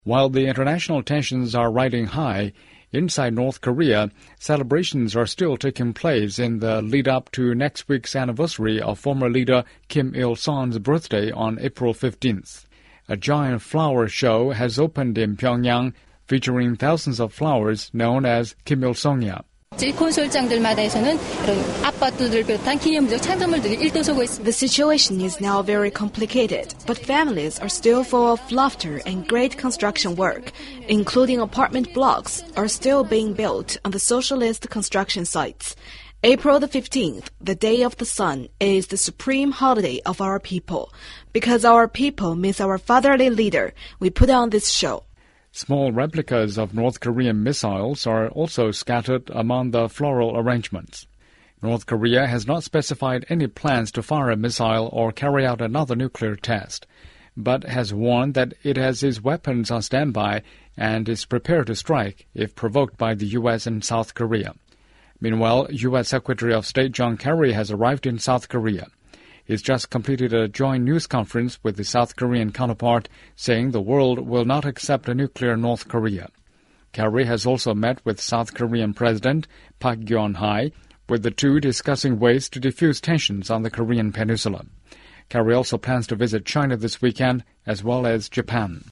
While the international tensions are riding high, inside North Korea, celebrations are still taking place in the lead-up to next week's anniversary of former leader Kim Il-sung's birthday on April 15th. A giant flower show has opened in Pyongyang, featuring thousands of flowers known as Kim Il-sungya. The situation is now very complicated, but families are still full of laughter and great construction work, including apartment blocks, are still being built on the socialist construction sites. April the 15th, the Day of the Sun, is the supreme holiday of our people. Because our people miss our fatherly leader, we put on this show. Small replicas of North Korean missiles are also scattered among the floral arrangements. North Korea has not specified any plans to fire a missile or carry out another nuclear test, but has warned that it has its weapons on standby and is prepared to strike if provoked by the U.S. and South Korea. Meanwhile, U.S. Secretary of State John Kerry has arrived in South Korea. He's just completed a joint news conference with his South Korean counterpart, saying the world will not accept a nuclear North Korea. Kerry has also met with South Korean President Park Geun-hye, with the two discussing ways to defuse tensions on the Korean peninsula. Kerry also plans to visit China this weekend, as well as Japan.